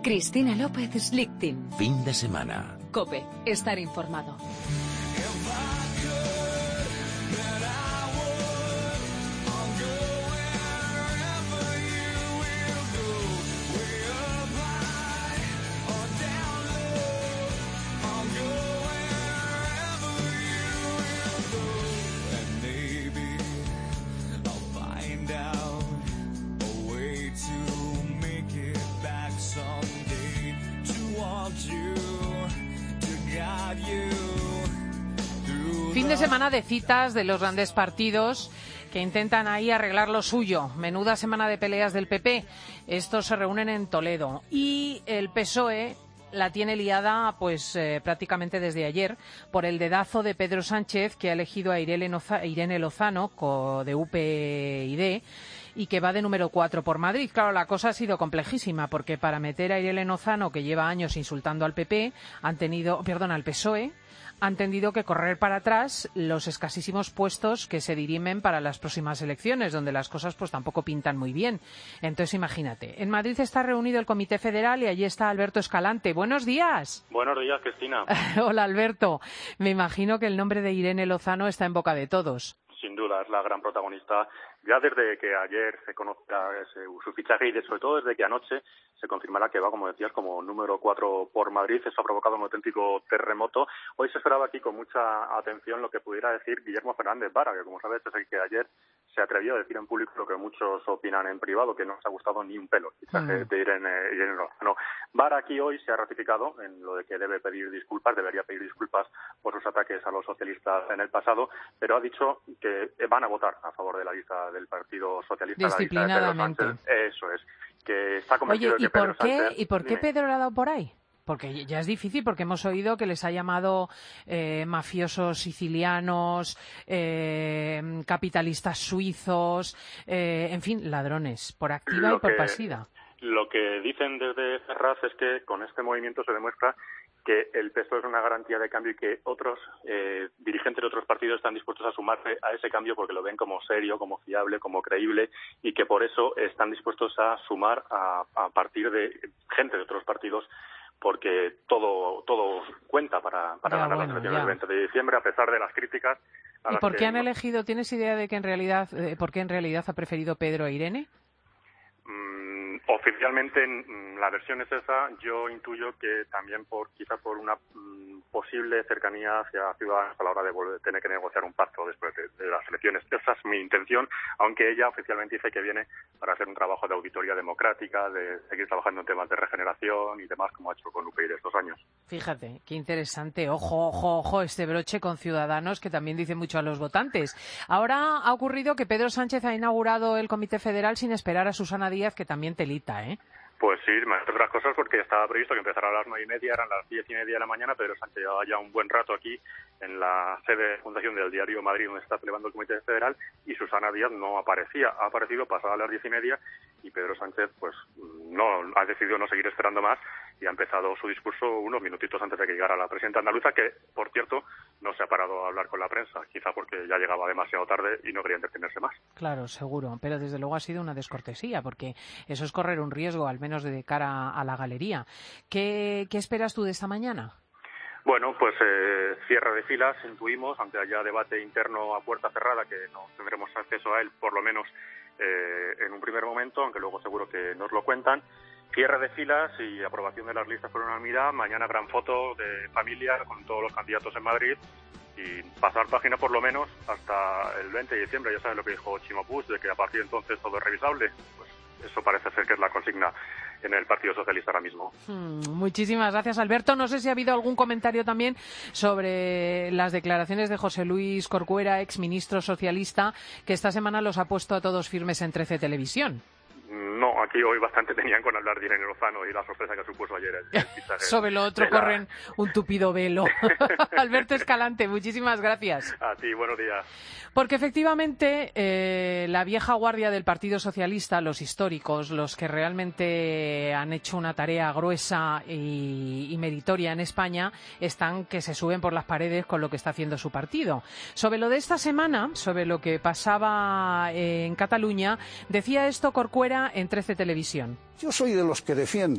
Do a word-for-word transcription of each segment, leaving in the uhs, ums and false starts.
Cristina López Slichting. Fin de semana. COPE. Estar informado. Fin de semana de citas de los grandes partidos que intentan ahí arreglar lo suyo. Menuda semana de peleas del P P. Estos se reúnen en Toledo y el P S O E la tiene liada pues eh, prácticamente desde ayer por el dedazo de Pedro Sánchez, que ha elegido a Irene, Noza- Irene Lozano co- de U P y D y que va de número cuatro por Madrid. Claro, la cosa ha sido complejísima porque para meter a Irene Lozano, que lleva años insultando al P P, han tenido, perdón, al P S O E, han tenido que correr para atrás los escasísimos puestos que se dirimen para las próximas elecciones, donde las cosas pues tampoco pintan muy bien. Entonces, imagínate. En Madrid está reunido el Comité Federal y allí está Alberto Escalante. ¡Buenos días! Buenos días, Cristina. Hola, Alberto. Me imagino que el nombre de Irene Lozano está en boca de todos. Sin duda, es la gran protagonista. Ya desde que ayer se conozca ese, su fichaje y de, sobre todo desde que anoche se confirmará que va, como decías, como número cuatro por Madrid. Eso ha provocado un auténtico terremoto. Hoy se esperaba aquí con mucha atención lo que pudiera decir Guillermo Fernández Vara, que como sabes es el que ayer se atrevió a decir en público lo que muchos opinan en privado, que no les ha gustado ni un pelo el fichaje mm. de Irene, Irene Lozano. Vara aquí hoy se ha ratificado en lo de que debe pedir disculpas, debería pedir disculpas por sus ataques a los socialistas en el pasado, pero ha dicho que van a votar a favor de la lista del Partido Socialista. Disciplinadamente. La lista de Pedro Sánchez. Eso es. Que está convencido Oye, de ¿y que Pedro por qué, Sánchez... ¿y por qué Dime. Pedro le ha dado por ahí? Porque ya es difícil, porque hemos oído que les ha llamado eh, mafiosos sicilianos, eh, capitalistas suizos, eh, en fin, ladrones, por activa Lo y por que, pasiva. Lo que dicen desde Ferraz es que con este movimiento se demuestra que el P S O E es una garantía de cambio y que otros eh, dirigentes de otros partidos están dispuestos a sumarse a ese cambio porque lo ven como serio, como fiable, como creíble y que por eso están dispuestos a sumar a, a partir de gente de otros partidos porque todo todo cuenta para, para ya, ganar bueno, las elecciones ya. del veinte de diciembre a pesar de las críticas. A ¿Y las por qué que han hemos... elegido, tienes idea de que en realidad, eh, por qué en realidad ha preferido Pedro a Irene? Mm, oficialmente mm, la versión es esa. Yo intuyo que también por quizá por una mm, posible cercanía hacia Ciudadanos a la hora de volver, tener que negociar un pacto después de, de las elecciones. Esa es mi intención, aunque ella oficialmente dice que viene para hacer un trabajo de auditoría democrática, de seguir trabajando en temas de regeneración y demás, como ha hecho con U P y estos años. Fíjate, qué interesante. Ojo, ojo, ojo, este broche con Ciudadanos, que también dice mucho a los votantes. Ahora ha ocurrido que Pedro Sánchez ha inaugurado el Comité Federal sin esperar a Susana Díaz, que también telita, ¿eh? Pues sí, más entre otras cosas porque estaba previsto que empezara a las nueve y media, eran las diez y media de la mañana. Pedro Sánchez llevaba ya un buen rato aquí en la sede de fundación del Diario Madrid, donde está celebrando el Comité Federal, y Susana Díaz no aparecía. Ha aparecido pasadas las diez y media y Pedro Sánchez pues no ha decidido no seguir esperando más y ha empezado su discurso unos minutitos antes de que llegara la presidenta andaluza, que, por cierto, no se ha parado a hablar con la prensa, quizá porque ya llegaba demasiado tarde y no quería entretenerse más. Claro, seguro, pero desde luego ha sido una descortesía, porque eso es correr un riesgo, al menos de cara a la galería. ¿Qué, qué esperas tú de esta mañana? Bueno, pues eh, cierre de filas, intuimos, aunque haya debate interno a puerta cerrada, que no tendremos acceso a él, por lo menos eh, en un primer momento, aunque luego seguro que nos lo cuentan. Cierre de filas y aprobación de las listas por unanimidad. Mañana gran foto de familia con todos los candidatos en Madrid y pasar página por lo menos hasta el veinte de diciembre. Ya sabes lo que dijo Chimo Puig, de que a partir de entonces todo es revisable. Pues eso parece ser que es la consigna en el Partido Socialista ahora mismo. Hmm, muchísimas gracias, Alberto. No sé si ha habido algún comentario también sobre las declaraciones de José Luis Corcuera, exministro socialista, que esta semana los ha puesto a todos firmes en trece Televisión. No, aquí hoy bastante tenían con hablar de Irene Lozano y la sorpresa que supuso ayer el, el fichaje. Sobre lo otro de la... corren un tupido velo. Alberto Escalante, muchísimas gracias. A ti, buenos días. Porque efectivamente eh, la vieja guardia del Partido Socialista, los históricos, los que realmente han hecho una tarea gruesa y, y meritoria en España, están que se suben por las paredes con lo que está haciendo su partido. Sobre lo de esta semana, sobre lo que pasaba en Cataluña, decía esto Corcuera en trece Televisión. Yo soy de los que defiendo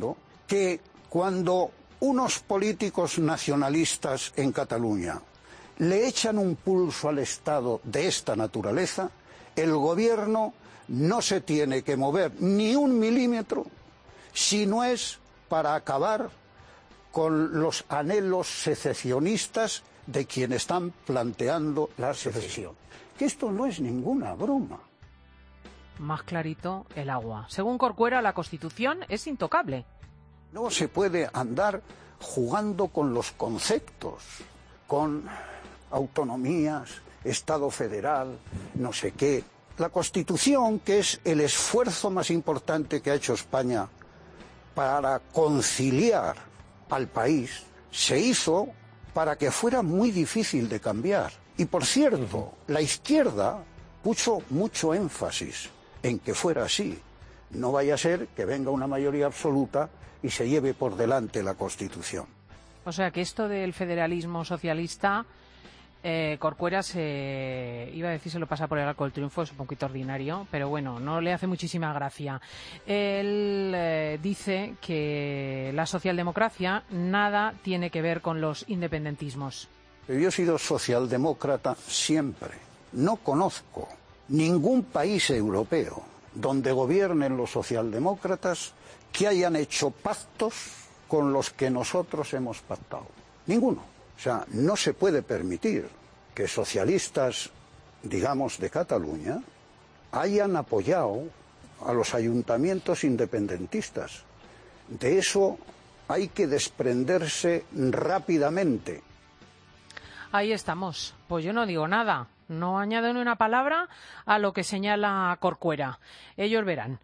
que cuando unos políticos nacionalistas en Cataluña le echan un pulso al Estado de esta naturaleza, el gobierno no se tiene que mover ni un milímetro si no es para acabar con los anhelos secesionistas de quienes están planteando la secesión. Que esto no es ninguna broma. Más clarito el agua. Según Corcuera, la Constitución es intocable. No se puede andar jugando con los conceptos, con autonomías, Estado federal, no sé qué. La Constitución, que es el esfuerzo más importante que ha hecho España para conciliar al país, se hizo para que fuera muy difícil de cambiar. Y por cierto, la izquierda puso mucho énfasis en que fuera así. No vaya a ser que venga una mayoría absoluta y se lleve por delante la Constitución. O sea que esto del federalismo socialista, eh, Corcuera se iba a decir se lo pasa por el arco del triunfo, es un poquito ordinario, pero bueno, no le hace muchísima gracia. Él eh, dice que la socialdemocracia nada tiene que ver con los independentismos. Yo he sido socialdemócrata siempre. No conozco ningún país europeo donde gobiernen los socialdemócratas que hayan hecho pactos con los que nosotros hemos pactado. Ninguno. O sea, no se puede permitir que socialistas, digamos, de Cataluña, hayan apoyado a los ayuntamientos independentistas. De eso hay que desprenderse rápidamente. Ahí estamos. Pues yo no digo nada. No añado ni una palabra a lo que señala Corcuera. Ellos verán.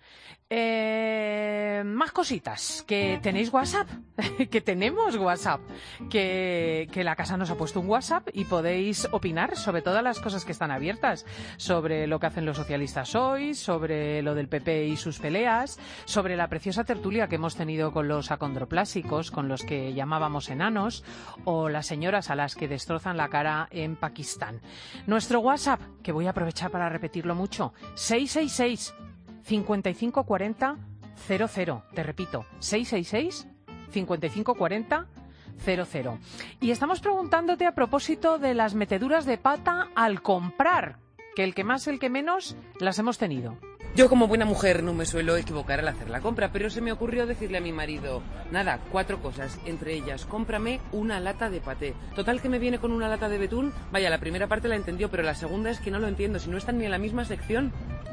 Eh, más cositas. Que tenéis WhatsApp. Que tenemos WhatsApp. Que, que la casa nos ha puesto un WhatsApp y podéis opinar sobre todas las cosas que están abiertas. Sobre lo que hacen los socialistas hoy, sobre lo del P P y sus peleas, sobre la preciosa tertulia que hemos tenido con los acondroplásicos, con los que llamábamos enanos, o las señoras a las que destrozan la cara en Pakistán. Nuestro WhatsApp, que voy a aprovechar para repetirlo mucho, seis seis seis, cincuenta y cinco cuarenta, cero cero. Te repito, seis seis seis, cincuenta y cinco cuarenta, cero cero. Y estamos preguntándote a propósito de las meteduras de pata al comprar, que el que más, el que menos, las hemos tenido. Yo como buena mujer no me suelo equivocar al hacer la compra, pero se me ocurrió decirle a mi marido, nada, cuatro cosas, entre ellas, cómprame una lata de paté. Total que me viene con una lata de betún, vaya, la primera parte la entendió, pero la segunda es que no lo entiendo, si no están ni en la misma sección.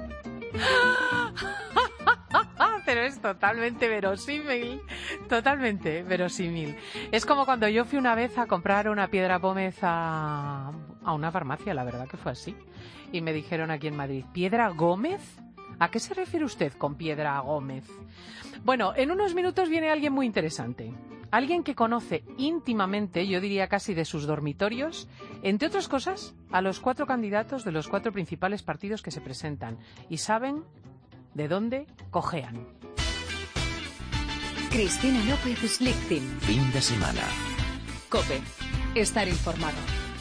Pero es totalmente verosímil, totalmente verosímil. Es como cuando yo fui una vez a comprar una piedra pómez a, a una farmacia, la verdad que fue así. Y me dijeron aquí en Madrid, ¿Piedra Gómez? ¿A qué se refiere usted con Piedra Gómez? Bueno, en unos minutos viene alguien muy interesante. Alguien que conoce íntimamente, yo diría casi de sus dormitorios, entre otras cosas, a los cuatro candidatos de los cuatro principales partidos que se presentan. Y saben de dónde cojean. Cristina López Slichting. Fin de semana. COPE. Estar informado.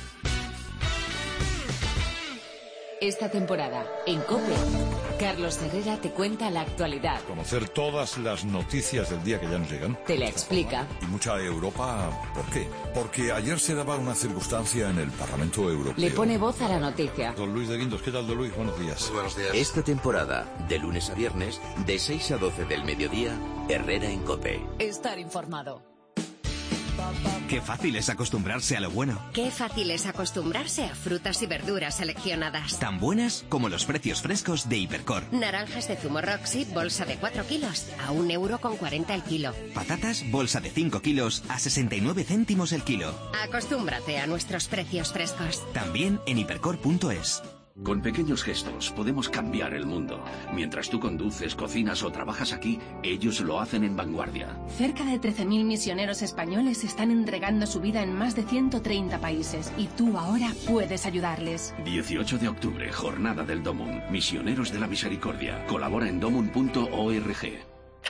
Esta temporada, en COPE, Carlos Herrera te cuenta la actualidad. Conocer todas las noticias del día que ya nos llegan. Te la explica. Y mucha Europa, ¿por qué? Porque ayer se daba una circunstancia en el Parlamento Europeo. Le pone voz a la noticia. Don Luis de Guindos, ¿qué tal, don Luis? Buenos días. Muy buenos días. Esta temporada, de lunes a viernes, de seis a doce del mediodía, Herrera en COPE. Estar informado. Qué fácil es acostumbrarse a lo bueno. Qué fácil es acostumbrarse a frutas y verduras seleccionadas. Tan buenas como los precios frescos de Hipercor. Naranjas de zumo Roxy, bolsa de cuatro kilos, a un euro con cuarenta el kilo. Patatas, bolsa de cinco kilos, a sesenta y nueve céntimos el kilo. Acostúmbrate a nuestros precios frescos. También en hipercor punto es. Con pequeños gestos podemos cambiar el mundo. Mientras tú conduces, cocinas o trabajas aquí, ellos lo hacen en Vanguardia. Cerca de trece mil misioneros españoles están entregando su vida en más de ciento treinta países y tú ahora puedes ayudarles. dieciocho de octubre, Jornada del Dómun. Misioneros de la Misericordia. Colabora en domun punto org.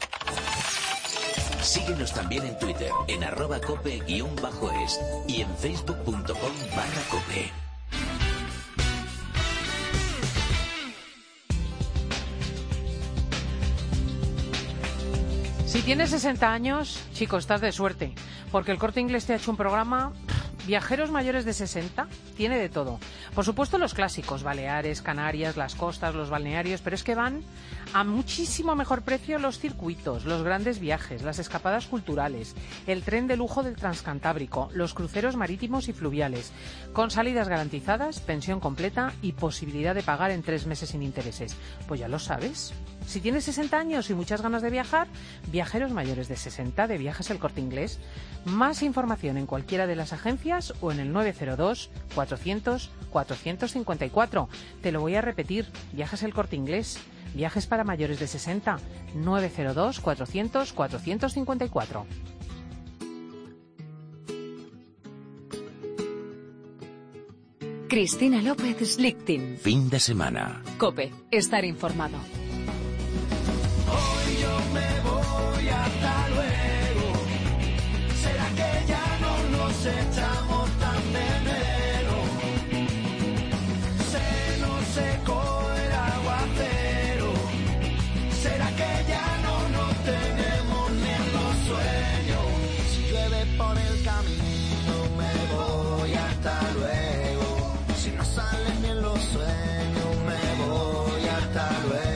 Síguenos también en Twitter, en arroba cope guión bajo es y en facebook punto com barra cope. Si tienes sesenta años, chico, estás de suerte, porque el Corte Inglés te ha hecho un programa. Viajeros mayores de sesenta, tiene de todo. Por supuesto los clásicos, Baleares, Canarias, las costas, los balnearios, pero es que van a muchísimo mejor precio los circuitos, los grandes viajes, las escapadas culturales, el tren de lujo del Transcantábrico, los cruceros marítimos y fluviales, con salidas garantizadas, pensión completa y posibilidad de pagar en tres meses sin intereses. Pues ya lo sabes. Si tienes sesenta años y muchas ganas de viajar, Viajeros mayores de sesenta de Viajes El Corte Inglés. Más información en cualquiera de las agencias o en el nueve cero dos, cuatrocientos, cuatrocientos cincuenta y cuatro. Te lo voy a repetir, Viajes El Corte Inglés. Viajes para mayores de sesenta, nueve cero dos, cuatrocientos, cuatrocientos cincuenta y cuatro. Cristina López Slichting. Fin de semana. COPE. Estar informado. Hoy yo me voy, hasta luego. ¿Será que ya no nos echamos tan de menos? Se nos secó el aguacero. ¿Será que ya no nos tenemos ni en los sueños? Si llueve por el camino me voy, hasta luego. Si no salen ni en los sueños me voy, hasta luego.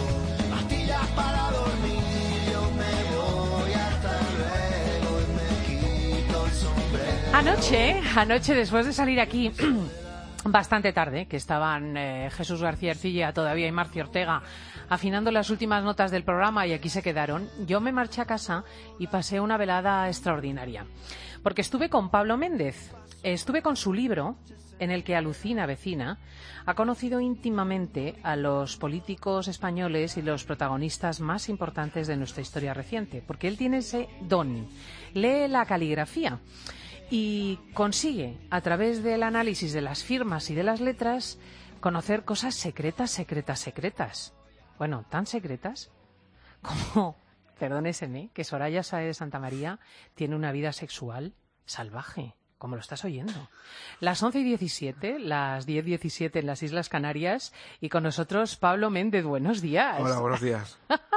Anoche, anoche después de salir aquí bastante tarde, que estaban eh, Jesús García Ercilla todavía y Marci Ortega afinando las últimas notas del programa y aquí se quedaron, yo me marché a casa y pasé una velada extraordinaria. Porque estuve con Pablo Méndez, estuve con su libro en el que Alucina Vecina ha conocido íntimamente a los políticos españoles y los protagonistas más importantes de nuestra historia reciente, porque él tiene ese don, lee la caligrafía y consigue, a través del análisis de las firmas y de las letras, conocer cosas secretas, secretas, secretas. Bueno, tan secretas como, perdóneseme, que Soraya Sáez de Santamaría tiene una vida sexual salvaje, como lo estás oyendo. Las once y diecisiete, las diez y diecisiete en las Islas Canarias, y con nosotros Pablo Méndez. Buenos días. Hola, buenos días.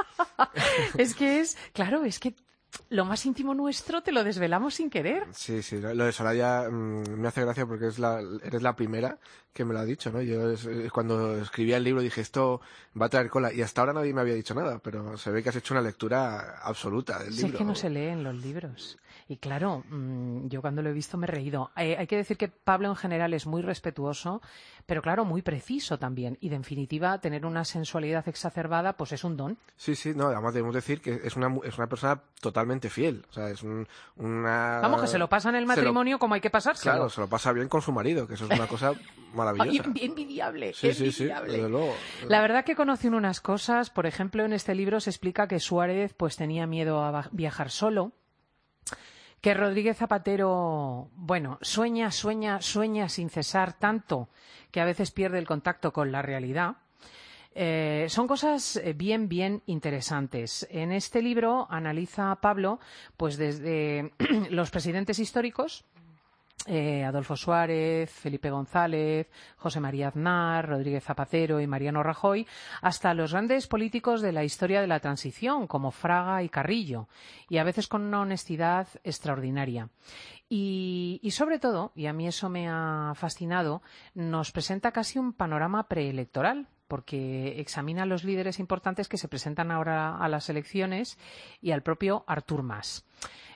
Es que es, claro, es que lo más íntimo nuestro te lo desvelamos sin querer. Sí, sí, lo de Soraya mmm, me hace gracia porque es la, eres la primera que me lo ha dicho, ¿no? Yo es, es cuando escribía el libro dije, esto va a traer cola, y hasta ahora nadie me había dicho nada, pero se ve que has hecho una lectura absoluta del sí, libro. Es que no se leen los libros. Y claro, mmm, yo cuando lo he visto me he reído. Eh, hay que decir que Pablo en general es muy respetuoso, pero claro, muy preciso también. Y de definitiva, tener una sensualidad exacerbada, pues es un don. Sí, sí, no, además debemos decir que es una, es una persona totalmente fiel. O sea, es un, una... Vamos, que se lo pasa en el matrimonio lo... como hay que pasárselo. Claro, se lo pasa bien con su marido, que eso es una cosa maravillosa. Ay, envidiable, sí, envidiable. Sí, sí, desde luego. La verdad que conoce unas cosas, por ejemplo, en este libro se explica que Suárez pues tenía miedo a viajar solo, que Rodríguez Zapatero, bueno, sueña, sueña, sueña sin cesar tanto que a veces pierde el contacto con la realidad. Eh, son cosas bien, bien interesantes. En este libro analiza Pablo, pues desde los presidentes históricos, Eh, Adolfo Suárez, Felipe González, José María Aznar, Rodríguez Zapatero y Mariano Rajoy, hasta los grandes políticos de la historia de la transición, como Fraga y Carrillo, y a veces con una honestidad extraordinaria. Y, y sobre todo, y a mí eso me ha fascinado, nos presenta casi un panorama preelectoral, porque examina a los líderes importantes que se presentan ahora a las elecciones y al propio Artur Mas.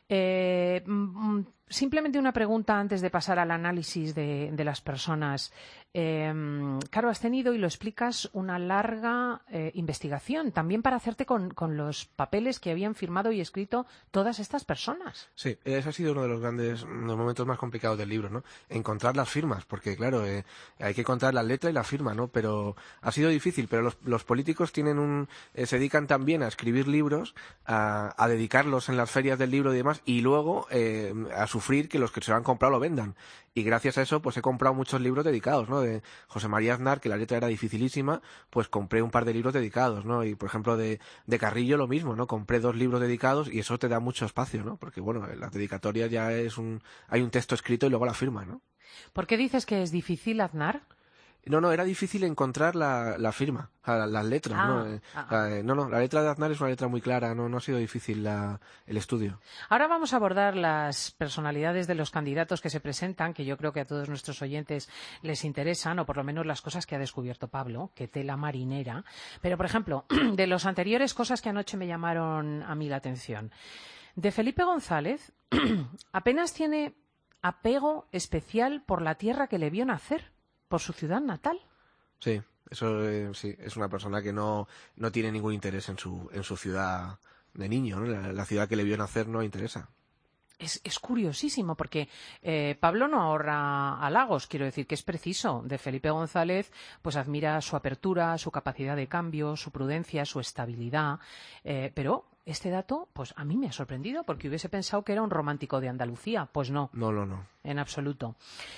Eh, simplemente una pregunta antes de pasar al análisis de, de las personas. Eh, claro, has tenido, y lo explicas, una larga eh, investigación también para hacerte con, con los papeles que habían firmado y escrito todas estas personas. Sí, ese ha sido uno de los grandes, los momentos más complicados del libro, ¿no? Encontrar las firmas, porque claro, eh, hay que encontrar la letra y la firma, ¿no? Pero ha sido difícil, pero los, los políticos tienen un, eh, se dedican también a escribir libros, a, a dedicarlos en las ferias del libro y demás, y luego eh, a sufrir que los que se lo han comprado lo vendan. Y gracias a eso, pues he comprado muchos libros dedicados, ¿no? De José María Aznar, que la letra era dificilísima, pues compré un par de libros dedicados, ¿no? Y, por ejemplo, de, de Carrillo lo mismo, ¿no? Compré dos libros dedicados y eso te da mucho espacio, ¿no? Porque, bueno, las dedicatorias ya es un... hay un texto escrito y luego la firma, ¿no? ¿Por qué dices que es difícil, Aznar? No, no, era difícil encontrar la, la firma, la, las letras. Ah, ¿no? Eh, ah, la, no, no, la letra de Aznar es una letra muy clara, no, no ha sido difícil la, el estudio. Ahora vamos a abordar las personalidades de los candidatos que se presentan, que yo creo que a todos nuestros oyentes les interesan, o por lo menos las cosas que ha descubierto Pablo, que tela marinera. Pero, por ejemplo, de los anteriores, cosas que anoche me llamaron a mí la atención. De Felipe González, apenas tiene apego especial por la tierra que le vio nacer, por su ciudad natal. Sí, eso eh, sí, es una persona que no, no tiene ningún interés en su, en su ciudad de niño, ¿no? La, la ciudad que le vio nacer no le interesa. Es, es curiosísimo porque eh, Pablo no ahorra halagos, quiero decir que es preciso. De Felipe González, pues admira su apertura, su capacidad de cambio, su prudencia, su estabilidad, eh, pero este dato, pues a mí me ha sorprendido porque hubiese pensado que era un romántico de Andalucía. Pues no. No, no, no. En absoluto.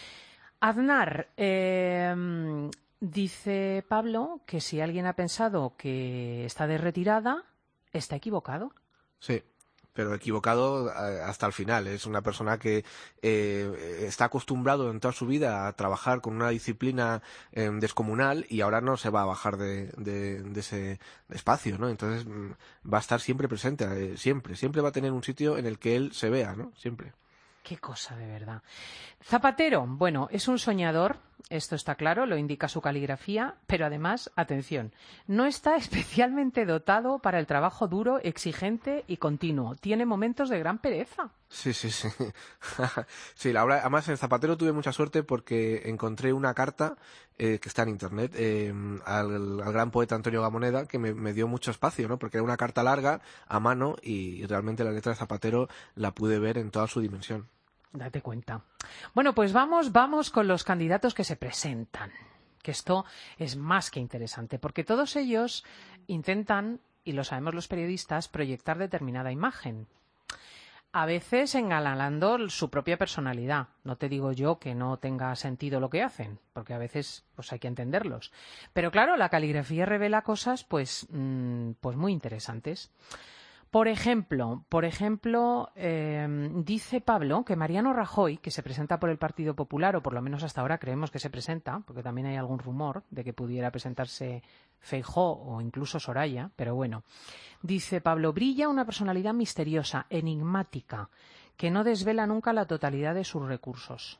Aznar, eh, dice Pablo que si alguien ha pensado que está de retirada, está equivocado. Sí, pero equivocado hasta el final. Es una persona que eh, está acostumbrado en toda su vida a trabajar con una disciplina eh, descomunal y ahora no se va a bajar de, de, de ese espacio, ¿no? Entonces va a estar siempre presente, eh, siempre, siempre va a tener un sitio en el que él se vea, ¿no? Siempre. Qué cosa, de verdad. Zapatero, bueno, es un soñador, esto está claro, lo indica su caligrafía, pero además, atención, no está especialmente dotado para el trabajo duro, exigente y continuo. Tiene momentos de gran pereza. Sí, sí, sí. Sí, la obra, además en Zapatero tuve mucha suerte porque encontré una carta eh, que está en internet eh, al, al gran poeta Antonio Gamoneda que me, me dio mucho espacio, ¿no? Porque era una carta larga, a mano, y realmente la letra de Zapatero la pude ver en toda su dimensión. Date cuenta. Bueno, pues vamos, vamos con los candidatos que se presentan. Que esto es más que interesante, porque todos ellos intentan, y lo sabemos los periodistas, proyectar determinada imagen. A veces engalanando su propia personalidad. No te digo yo que no tenga sentido lo que hacen, porque a veces pues hay que entenderlos. Pero claro, la caligrafía revela cosas pues, mmm, pues muy interesantes. Por ejemplo, por ejemplo eh, dice Pablo que Mariano Rajoy, que se presenta por el Partido Popular, o por lo menos hasta ahora creemos que se presenta, porque también hay algún rumor de que pudiera presentarse Feijóo o incluso Soraya, pero bueno, dice Pablo, brilla una personalidad misteriosa, enigmática, que no desvela nunca la totalidad de sus recursos.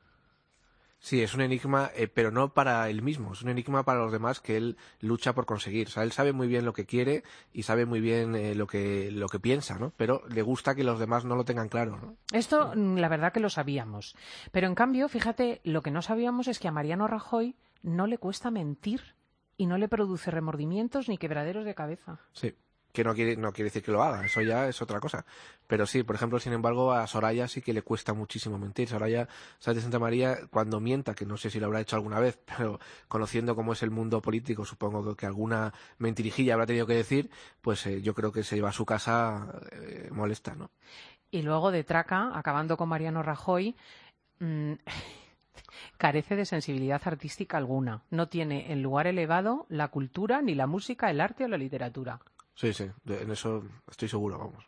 Sí, es un enigma, eh, pero no para él mismo, es un enigma para los demás que él lucha por conseguir. O sea, él sabe muy bien lo que quiere y sabe muy bien eh, lo que lo que piensa, ¿no? Pero le gusta que los demás no lo tengan claro, ¿no? Esto, la verdad que lo sabíamos. Pero en cambio, fíjate, lo que no sabíamos es que a Mariano Rajoy no le cuesta mentir y no le produce remordimientos ni quebraderos de cabeza. Sí. Que no quiere, no quiere decir que lo haga, eso ya es otra cosa. Pero sí, por ejemplo, sin embargo, a Soraya sí que le cuesta muchísimo mentir. Soraya Sáenz de Santa María, cuando mienta, que no sé si lo habrá hecho alguna vez, pero conociendo cómo es el mundo político, supongo que, que alguna mentirijilla habrá tenido que decir, pues eh, yo creo que se lleva a su casa eh, molesta, ¿no? Y luego de traca, acabando con Mariano Rajoy, mmm, carece de sensibilidad artística alguna. No tiene en lugar elevado la cultura, ni la música, el arte o la literatura. Sí, sí, en eso estoy seguro, vamos.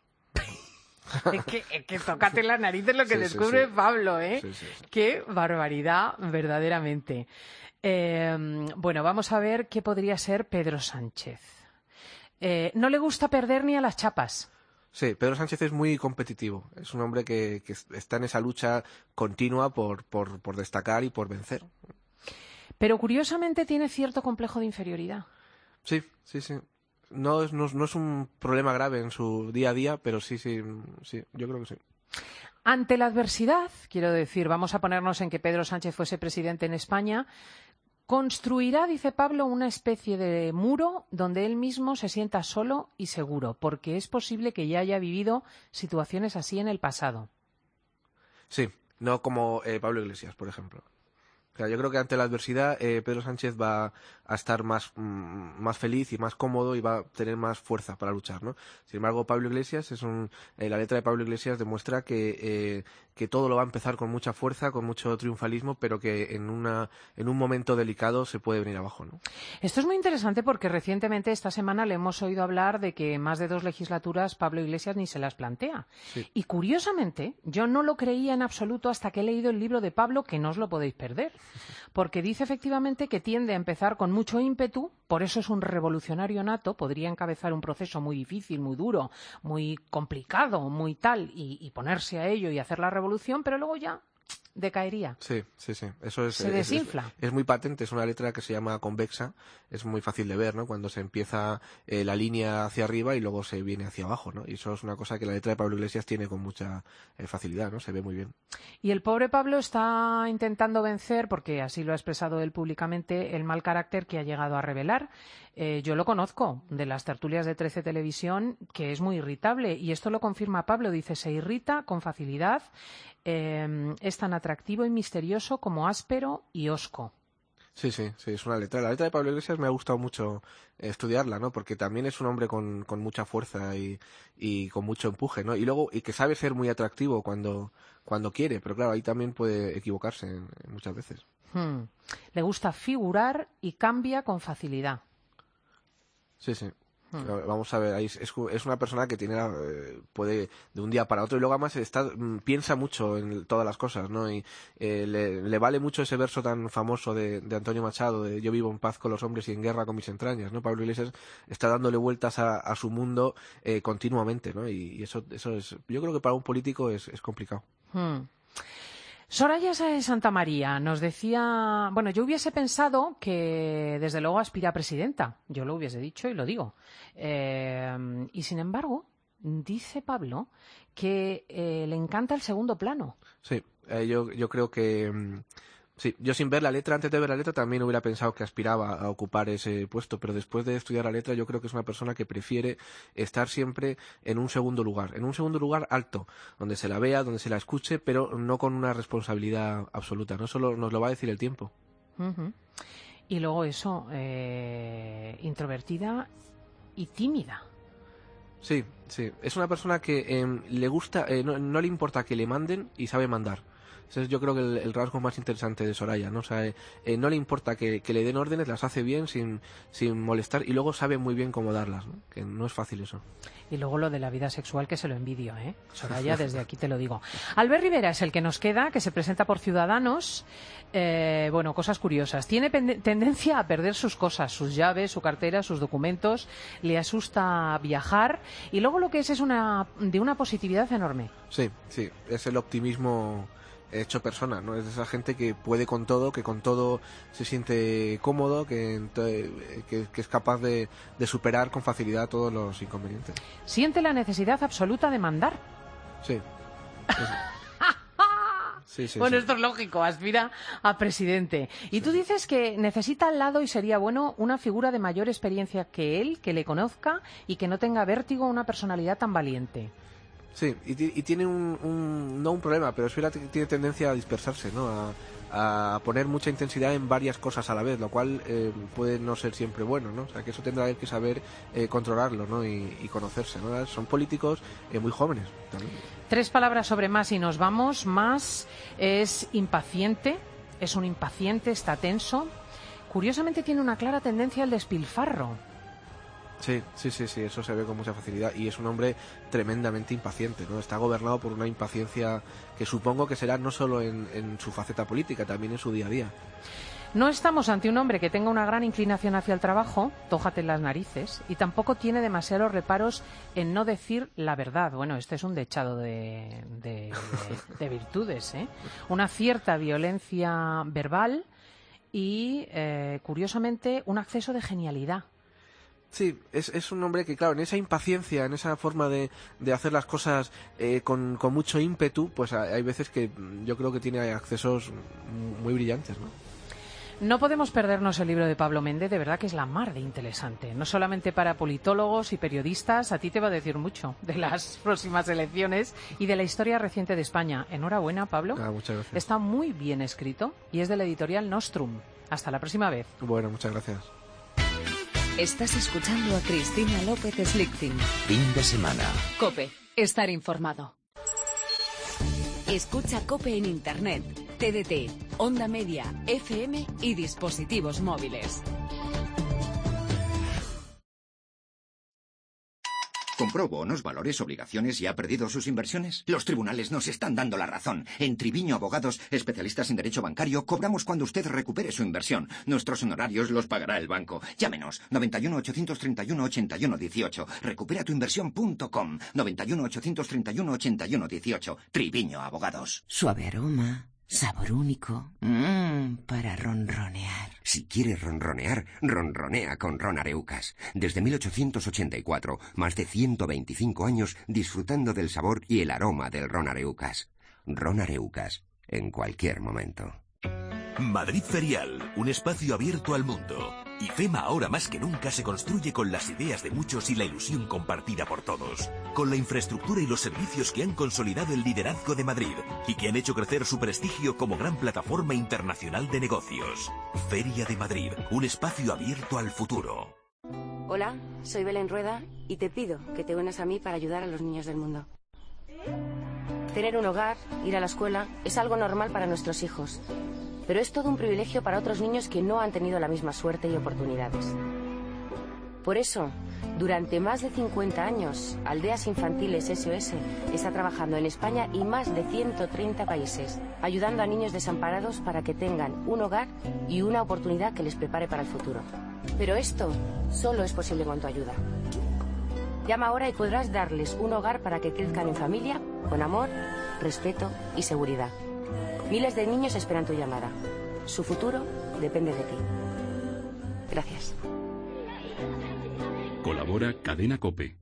Es que, es que tócate la nariz es lo que sí, descubre sí, sí. Pablo, ¿eh? Sí, sí. Qué barbaridad, verdaderamente. Eh, bueno, vamos a ver qué podría ser Pedro Sánchez. Eh, no le gusta perder ni a las chapas. Sí, Pedro Sánchez es muy competitivo. Es un hombre que, que está en esa lucha continua por, por, por destacar y por vencer. Pero curiosamente tiene cierto complejo de inferioridad. Sí, sí, sí. No es, no, no es un problema grave en su día a día, pero sí, sí, sí, yo creo que sí. Ante la adversidad, quiero decir, vamos a ponernos en que Pedro Sánchez fuese presidente en España, construirá, dice Pablo, una especie de muro donde él mismo se sienta solo y seguro, porque es posible que ya haya vivido situaciones así en el pasado. Sí, no como eh, Pablo Iglesias, por ejemplo. O sea, yo creo que ante la adversidad eh, Pedro Sánchez va a estar más, mm, más feliz y más cómodo y va a tener más fuerza para luchar, ¿no? Sin embargo, Pablo Iglesias es un, eh, la letra de Pablo Iglesias demuestra que, eh, que todo lo va a empezar con mucha fuerza, con mucho triunfalismo, pero que en una, en un momento delicado se puede venir abajo, ¿no? Esto es muy interesante porque recientemente esta semana le hemos oído hablar de que más de dos legislaturas Pablo Iglesias ni se las plantea. Sí. Y curiosamente, yo no lo creía en absoluto hasta que he leído el libro de Pablo, que no os lo podéis perder. porque dice efectivamente que tiende a empezar con mucho ímpetu, por eso es un revolucionario nato, podría encabezar un proceso muy difícil, muy duro, muy complicado, muy tal, y, y ponerse a ello y hacer la revolución, pero luego ya decaería. Sí, sí, sí. Eso es, se es, desinfla. Es, es muy patente, es una letra que se llama convexa, es muy fácil de ver, ¿no? Cuando se empieza eh, la línea hacia arriba y luego se viene hacia abajo, ¿no? Y eso es una cosa que la letra de Pablo Iglesias tiene con mucha eh, facilidad, ¿no? Se ve muy bien. Y el pobre Pablo está intentando vencer, porque así lo ha expresado él públicamente, el mal carácter que ha llegado a revelar. Eh, yo lo conozco de las tertulias de trece Televisión, que es muy irritable, y esto lo confirma Pablo, dice, se irrita con facilidad, eh, es tan atractivo y misterioso como áspero y hosco. Sí, sí, sí, es una letra. La letra de Pablo Iglesias me ha gustado mucho eh, estudiarla, ¿no? Porque también es un hombre con, con mucha fuerza y, y con mucho empuje, ¿no? Y luego, y que sabe ser muy atractivo cuando, cuando quiere, pero claro, ahí también puede equivocarse en, en muchas veces. Hmm. Le gusta figurar y cambia con facilidad. Sí, sí. Hmm. Vamos a ver, ahí es, es una persona que tiene eh, puede de un día para otro y luego además está, piensa mucho en todas las cosas, ¿no? Y eh, le, le vale mucho ese verso tan famoso de, de Antonio Machado, de yo vivo en paz con los hombres y en guerra con mis entrañas, ¿no? Pablo Iglesias está dándole vueltas a, a su mundo eh, continuamente, ¿no? Y, y eso, eso es, yo creo que para un político es, es complicado. Hmm. Soraya Sáenz Santamaría nos decía, bueno, yo hubiese pensado que desde luego aspira a presidenta, yo lo hubiese dicho y lo digo, eh, y sin embargo dice Pablo que eh, le encanta el segundo plano. Sí, eh, yo, yo creo que mm, sí, yo sin ver la letra, antes de ver la letra también hubiera pensado que aspiraba a ocupar ese puesto, pero después de estudiar la letra yo creo que es una persona que prefiere estar siempre en un segundo lugar, en un segundo lugar alto, donde se la vea, donde se la escuche, pero no con una responsabilidad absoluta, no solo nos lo va a decir el tiempo. Uh-huh. Y luego eso, eh, introvertida y tímida. Sí, sí, es una persona que eh, le gusta, eh, no, no le importa que le manden y sabe mandar. Ese es yo creo que el, el rasgo más interesante de Soraya, ¿no? O sea, eh, eh, no le importa que, que le den órdenes, las hace bien, sin, sin molestar, y luego sabe muy bien cómo darlas, ¿no? Que no es fácil eso. Y luego lo de la vida sexual, que se lo envidio, ¿eh? Soraya, desde aquí te lo digo. Albert Rivera es el que nos queda, que se presenta por Ciudadanos. Eh, bueno, cosas curiosas. Tiene tendencia a perder sus cosas, sus llaves, su cartera, sus documentos. Le asusta viajar. Y luego lo que es es una de una positividad enorme. Sí, sí, es el optimismo hecho persona, ¿no? Es de esa gente que puede con todo, que con todo se siente cómodo, que, que, que es capaz de, de superar con facilidad todos los inconvenientes. Siente la necesidad absoluta de mandar. Sí. Sí, sí, bueno, sí. Esto es lógico, aspira a presidente. Y sí. Tú dices que necesita al lado, y sería bueno, una figura de mayor experiencia que él, que le conozca y que no tenga vértigo, una personalidad tan valiente. Sí, y, y tiene un, un, no un problema, pero es verdad que tiene tendencia a dispersarse, ¿no? A, a poner mucha intensidad en varias cosas a la vez, lo cual eh, puede no ser siempre bueno, ¿no? O sea, que eso tendrá que saber eh, controlarlo, ¿no? Y, y conocerse, ¿no? Son políticos eh, muy jóvenes también. Tres palabras sobre Mas y nos vamos. Mas es impaciente, es un impaciente, está tenso. Curiosamente tiene una clara tendencia al despilfarro. Sí, sí, sí, sí, eso se ve con mucha facilidad y es un hombre tremendamente impaciente, ¿no? Está gobernado por una impaciencia que supongo que será no solo en, en su faceta política, también en su día a día. No estamos ante un hombre que tenga una gran inclinación hacia el trabajo, tójate las narices, y tampoco tiene demasiados reparos en no decir la verdad. Bueno, este es un dechado de, de, de, de virtudes, ¿eh? Una cierta violencia verbal y, eh, curiosamente, un acceso de genialidad. Sí, es, es un hombre que, claro, en esa impaciencia, en esa forma de, de hacer las cosas eh, con, con mucho ímpetu, pues hay veces que yo creo que tiene accesos muy brillantes, ¿no? No podemos perdernos el libro de Pablo Méndez, de verdad que es la mar de interesante. No solamente para politólogos y periodistas, a ti te va a decir mucho de las próximas elecciones y de la historia reciente de España. Enhorabuena, Pablo. Ah, muchas gracias. Está muy bien escrito y es de la editorial Nostrum. Hasta la próxima vez. Bueno, muchas gracias. Estás escuchando a Cristina López Slichting. Fin de semana. COPE. Estar informado. Escucha COPE en Internet, T D T, Onda Media, F M y dispositivos móviles. ¿Compró bonos, valores, obligaciones y ha perdido sus inversiones? Los tribunales nos están dando la razón. En Triviño Abogados, especialistas en derecho bancario, cobramos cuando usted recupere su inversión. Nuestros honorarios los pagará el banco. Llámenos. noventa y uno, ochocientos treinta y uno, ochenta y uno dieciocho. recupera tu inversión punto com. noventa y uno, ochocientos treinta y uno, ochenta y uno dieciocho. Triviño Abogados. Suave aroma. Sabor único. Mmm, para ronronear. Si quieres ronronear, ronronea con Ron Areucas. Desde mil ochocientos ochenta y cuatro, más de ciento veinticinco años disfrutando del sabor y el aroma del Ron Areucas. Ron Areucas, en cualquier momento. Madrid Ferial, un espacio abierto al mundo. IFEMA ahora más que nunca se construye con las ideas de muchos y la ilusión compartida por todos. Con la infraestructura y los servicios que han consolidado el liderazgo de Madrid y que han hecho crecer su prestigio como gran plataforma internacional de negocios. Feria de Madrid, un espacio abierto al futuro. Hola, soy Belén Rueda y te pido que te unas a mí para ayudar a los niños del mundo. Tener un hogar, ir a la escuela, es algo normal para nuestros hijos. Pero es todo un privilegio para otros niños que no han tenido la misma suerte y oportunidades. Por eso, durante más de cincuenta años, Aldeas Infantiles S O S está trabajando en España y más de ciento treinta países, ayudando a niños desamparados para que tengan un hogar y una oportunidad que les prepare para el futuro. Pero esto solo es posible con tu ayuda. Llama ahora y podrás darles un hogar para que crezcan en familia, con amor, respeto y seguridad. Miles de niños esperan tu llamada. Su futuro depende de ti. Gracias. Colabora Cadena COPE.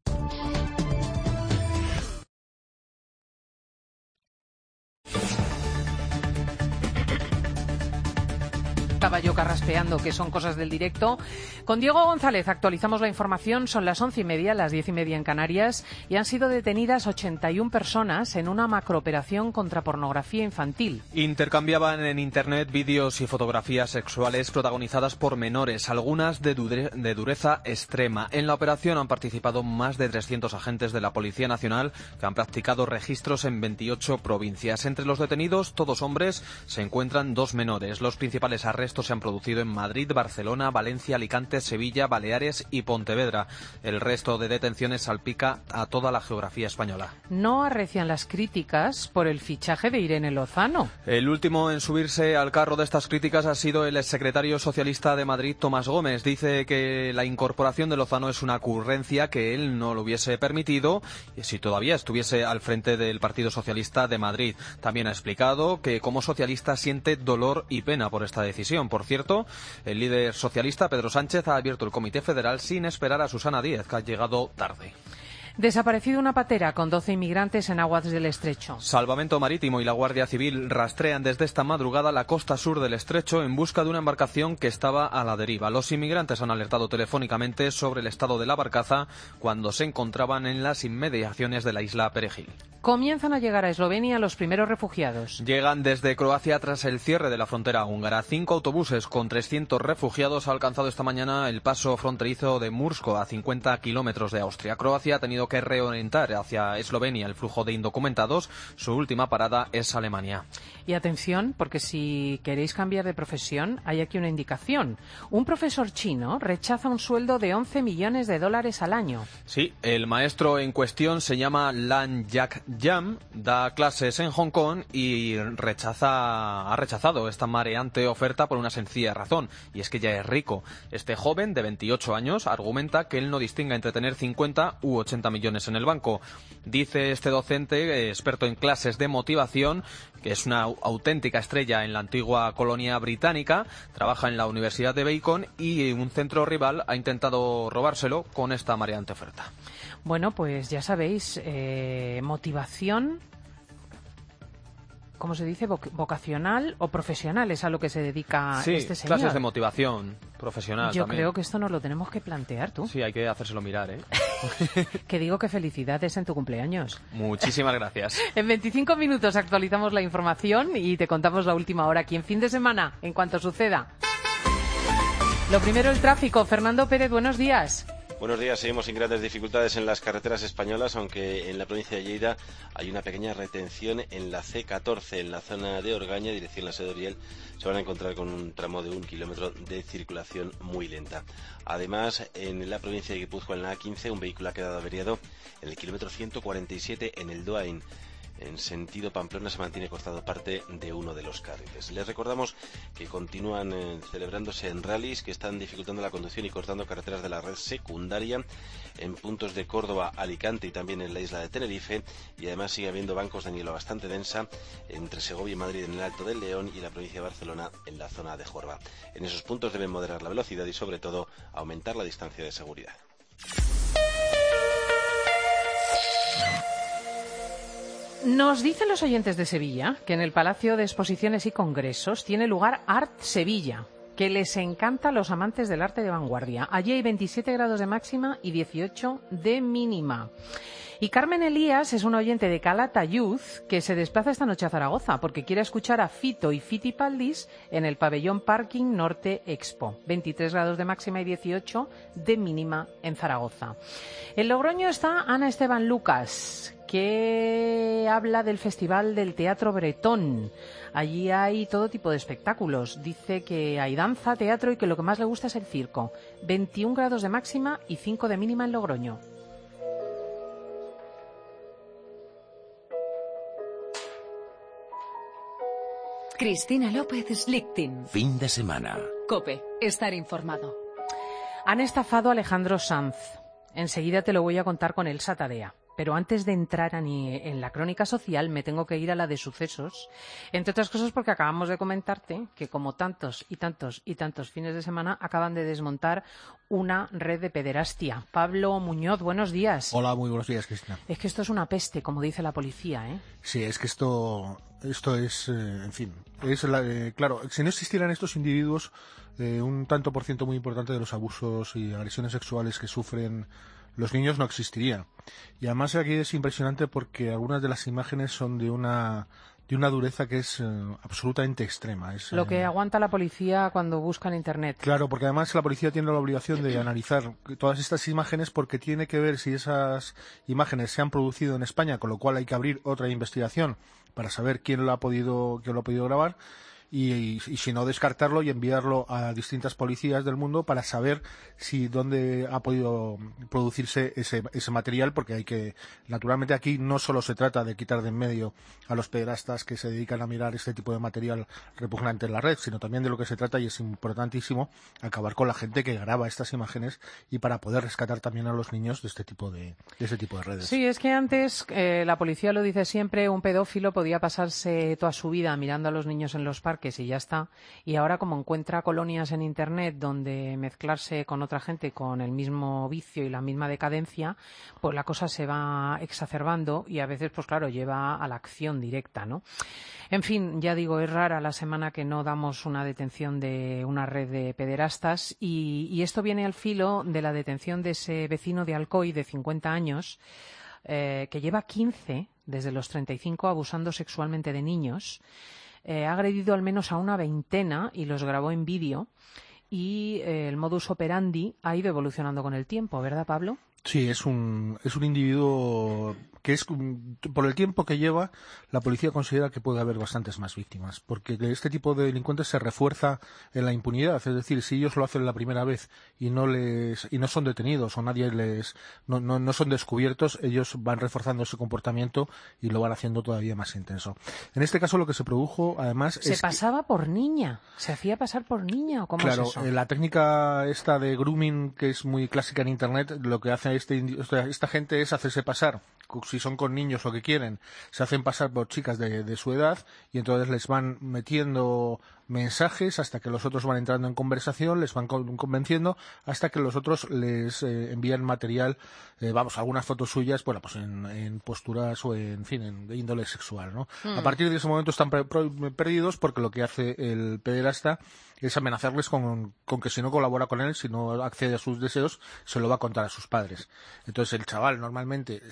Estaba yo carraspeando, que son cosas del directo. Con Diego González actualizamos la información. Son las once y media, las diez y media en Canarias, y han sido detenidas ochenta y una personas en una macrooperación contra pornografía infantil. Intercambiaban en Internet vídeos y fotografías sexuales protagonizadas por menores, algunas de, dure- de dureza extrema. En la operación han participado más de trescientos agentes de la Policía Nacional que han practicado registros en veintiocho provincias. Entre los detenidos, todos hombres, se encuentran dos menores. Los principales arrestos se han producido en Madrid, Barcelona, Valencia, Alicante, Sevilla, Baleares y Pontevedra. El resto de detenciones salpica a toda la geografía española. No arrecian las críticas por el fichaje de Irene Lozano. El último en subirse al carro de estas críticas ha sido el exsecretario socialista de Madrid, Tomás Gómez. Dice que la incorporación de Lozano es una ocurrencia que él no lo hubiese permitido si todavía estuviese al frente del Partido Socialista de Madrid. También ha explicado que como socialista siente dolor y pena por esta decisión. Por cierto, el líder socialista, Pedro Sánchez, ha abierto el Comité Federal sin esperar a Susana Díez, que ha llegado tarde. Desaparecido una patera con doce inmigrantes en aguas del Estrecho. Salvamento Marítimo y la Guardia Civil rastrean desde esta madrugada la costa sur del Estrecho en busca de una embarcación que estaba a la deriva. Los inmigrantes han alertado telefónicamente sobre el estado de la barcaza cuando se encontraban en las inmediaciones de la isla Perejil. Comienzan a llegar a Eslovenia los primeros refugiados. Llegan desde Croacia tras el cierre de la frontera húngara. Cinco autobuses con trescientos refugiados ha alcanzado esta mañana el paso fronterizo de Mursko, a cincuenta kilómetros de Austria. Croacia ha tenido que reorientar hacia Eslovenia el flujo de indocumentados. Su última parada es Alemania. Y atención, porque si queréis cambiar de profesión, hay aquí una indicación. Un profesor chino rechaza un sueldo de once millones de dólares al año. Sí, el maestro en cuestión se llama Lan Yak Yam, da clases en Hong Kong y rechaza, ha rechazado esta mareante oferta por una sencilla razón, y es que ya es rico. Este joven de veintiocho años argumenta que él no distingue entre tener cincuenta u ochenta millones en el banco. Dice este docente, experto en clases de motivación, que es una auténtica estrella en la antigua colonia británica, trabaja en la Universidad de Bacon y un centro rival ha intentado robárselo con esta mareante oferta. Bueno, pues ya sabéis, eh, motivación, ¿cómo se dice? ¿Vocacional o profesional? Es a lo que se dedica sí, este señor. Clases de motivación profesional. Yo también. creo que esto nos lo tenemos que plantear, tú. Sí, hay que hacérselo mirar, ¿eh? Que digo que felicidades en tu cumpleaños. Muchísimas gracias. En veinticinco minutos actualizamos la información y te contamos la última hora aquí en Fin de Semana, en cuanto suceda. Lo primero, el tráfico. Fernando Pérez, buenos días. Buenos días. Seguimos sin grandes dificultades en las carreteras españolas, aunque en la provincia de Lleida hay una pequeña retención en la ce catorce, en la zona de Orgaña, dirección la Sede de Oriel. Se van a encontrar con un tramo de un kilómetro de circulación muy lenta. Además, en la provincia de Guipúzcoa, en la A quince, un vehículo ha quedado averiado en el kilómetro ciento cuarenta y siete en el Doain. En sentido Pamplona se mantiene cortado parte de uno de los carriles. Les recordamos que continúan eh, celebrándose en rallies que están dificultando la conducción y cortando carreteras de la red secundaria en puntos de Córdoba, Alicante y también en la isla de Tenerife, y además sigue habiendo bancos de niebla bastante densa entre Segovia y Madrid en el Alto del León y la provincia de Barcelona en la zona de Jorba. En esos puntos deben moderar la velocidad y sobre todo aumentar la distancia de seguridad. Nos dicen los oyentes de Sevilla que en el Palacio de Exposiciones y Congresos tiene lugar Art Sevilla, que les encanta a los amantes del arte de vanguardia. Allí hay veintisiete grados de máxima y dieciocho de mínima. Y Carmen Elías es una oyente de Calatayud que se desplaza esta noche a Zaragoza porque quiere escuchar a Fito y Fitipaldis en el pabellón Parking Norte Expo. veintitrés grados de máxima y dieciocho de mínima en Zaragoza. En Logroño está Ana Esteban Lucas, que habla del Festival del Teatro Bretón. Allí hay todo tipo de espectáculos. Dice que hay danza, teatro y que lo que más le gusta es el circo. veintiún grados de máxima y cinco de mínima en Logroño. Cristina López Slichting. Fin de semana. COPE. Estar informado. Han estafado a Alejandro Sanz. Enseguida te lo voy a contar con Elsa Tadea. Pero antes de entrar en la crónica social me tengo que ir a la de sucesos, entre otras cosas porque acabamos de comentarte que como tantos y tantos y tantos fines de semana acaban de desmontar una red de pederastia. Pablo Muñoz, buenos días. Hola, muy buenos días, Cristina. Es que esto es una peste, como dice la policía, ¿eh? Sí, es que esto, esto es, eh, en fin, es la, eh, claro, si no existieran estos individuos, eh, un tanto por ciento muy importante de los abusos y agresiones sexuales que sufren los niños no existiría. Y además aquí es impresionante porque algunas de las imágenes son de una de una dureza que es eh, absolutamente extrema. Es, Lo que eh, aguanta la policía cuando busca en Internet. Claro, porque además la policía tiene la obligación de analizar todas estas imágenes porque tiene que ver si esas imágenes se han producido en España, con lo cual hay que abrir otra investigación para saber quién lo ha podido, quién lo ha podido grabar. Y, y, y si no, descartarlo y enviarlo a distintas policías del mundo para saber si dónde ha podido producirse ese, ese material, porque hay que, naturalmente aquí no solo se trata de quitar de en medio a los pederastas que se dedican a mirar este tipo de material repugnante en la red, sino también de lo que se trata, y es importantísimo, acabar con la gente que graba estas imágenes y para poder rescatar también a los niños de este tipo de, de, este tipo de redes. Sí, es que antes, eh, la policía lo dice siempre, un pedófilo podía pasarse toda su vida mirando a los niños en los parques y ya está. Y ahora, como encuentra colonias en Internet donde mezclarse con otra gente con el mismo vicio y la misma decadencia, pues la cosa se va exacerbando y a veces, pues claro, lleva a la acción directa, ¿no? En fin, ya digo, es rara la semana que no damos una detención de una red de pederastas y, y esto viene al filo de la detención de ese vecino de Alcoy de cincuenta años eh, que lleva quince, desde los treinta y cinco, abusando sexualmente de niños. Eh, ha agredido al menos a una veintena y los grabó en vídeo y eh, el modus operandi ha ido evolucionando con el tiempo, ¿verdad, Pablo? Sí, es un, es un individuo que es, por el tiempo que lleva, la policía considera que puede haber bastantes más víctimas, porque este tipo de delincuentes se refuerza en la impunidad, es decir, si ellos lo hacen la primera vez y no les y no son detenidos o nadie les no, no, no son descubiertos, ellos van reforzando ese comportamiento y lo van haciendo todavía más intenso. En este caso lo que se produjo, además, se es pasaba que, por niña, se hacía pasar por niña o cómo claro, es eso. La técnica esta de grooming que es muy clásica en Internet, lo que hace este esta gente es hacerse pasar, si son con niños o que quieren, se hacen pasar por chicas de, de su edad y entonces les van metiendo mensajes hasta que los otros van entrando en conversación, les van convenciendo hasta que los otros les eh, envían material, eh, vamos, algunas fotos suyas, bueno, pues en, en posturas o en, en fin, en, de índole sexual, ¿no? Mm. A partir de ese momento están per perdidos porque lo que hace el pederasta es amenazarles con, con que si no colabora con él, si no accede a sus deseos, se lo va a contar a sus padres. Entonces el chaval normalmente se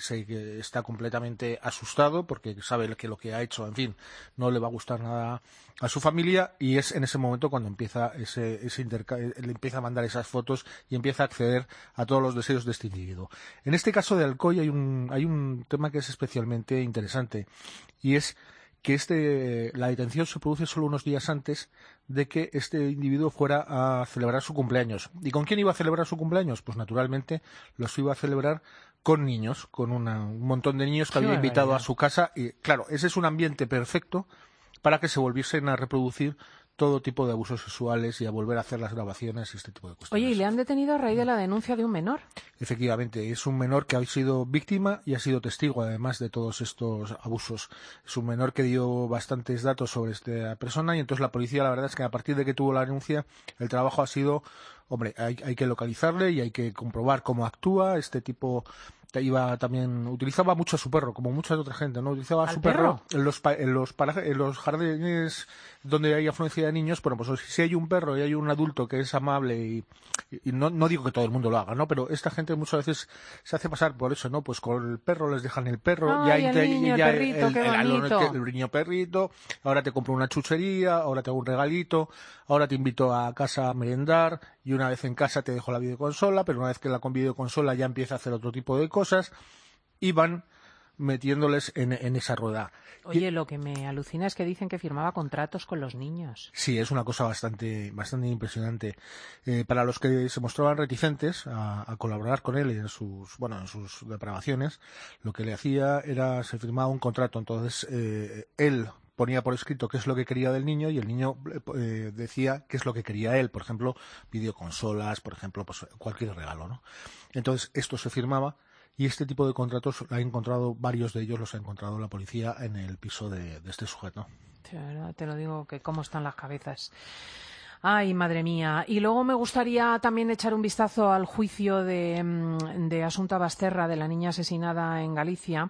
eh, está completamente asustado porque sabe que lo que ha hecho, en fin, no le va a gustar nada a su familia, y es en ese momento cuando empieza ese, ese interca- le empieza a mandar esas fotos y empieza a acceder a todos los deseos de este individuo. En este caso de Alcoy hay un, hay un tema que es especialmente interesante, y es que este, la detención se produce solo unos días antes de que este individuo fuera a celebrar su cumpleaños. ¿Y con quién iba a celebrar su cumpleaños? Pues naturalmente los iba a celebrar con niños, con una, un montón de niños que había invitado a su casa, y claro, ese es un ambiente perfecto para que se volviesen a reproducir todo tipo de abusos sexuales y a volver a hacer las grabaciones y este tipo de cuestiones. Oye, ¿y le han detenido a raíz de la denuncia de un menor? Efectivamente, es un menor que ha sido víctima y ha sido testigo, además de todos estos abusos. Es un menor que dio bastantes datos sobre esta persona, y entonces la policía, la verdad es que a partir de que tuvo la denuncia, el trabajo ha sido, hombre, hay, hay que localizarle y hay que comprobar cómo actúa. Este tipo iba también, utilizaba mucho a su perro, como mucha otra gente, ¿no? Utilizaba a su perro, perro en los pa- en los paraje, en los jardines donde hay afluencia de niños. Bueno, pues si hay un perro y hay un adulto que es amable, y, y no, no digo que todo el mundo lo haga, ¿no? Pero esta gente muchas veces se hace pasar por eso, ¿no? Pues con el perro les dejan el perro, Ay, ya, el te, niño, ya el perrito, el, qué el, bonito. el, el niño perrito, ahora te compro una chuchería, ahora te hago un regalito, ahora te invito a casa a merendar, y una vez en casa te dejo la videoconsola, pero una vez que la con videoconsola ya empieza a hacer otro tipo de cosas, y van metiéndoles en, en esa rueda. Oye, y, lo que me alucina es que dicen que firmaba contratos con los niños. Sí, es una cosa bastante bastante impresionante. Eh, para los que se mostraban reticentes a, a colaborar con él en sus bueno en sus depravaciones, lo que le hacía era, se firmaba un contrato. Entonces eh, él ponía por escrito qué es lo que quería del niño, y el niño eh, decía qué es lo que quería él, por ejemplo, videoconsolas, por ejemplo, pues cualquier regalo, ¿no? Entonces esto se firmaba. Y este tipo de contratos ha encontrado, varios de ellos los ha encontrado la policía en el piso de, de este sujeto. Te lo digo, que cómo están las cabezas. Ay, madre mía. Y luego me gustaría también echar un vistazo al juicio de, de Asunta Basterra, de la niña asesinada en Galicia,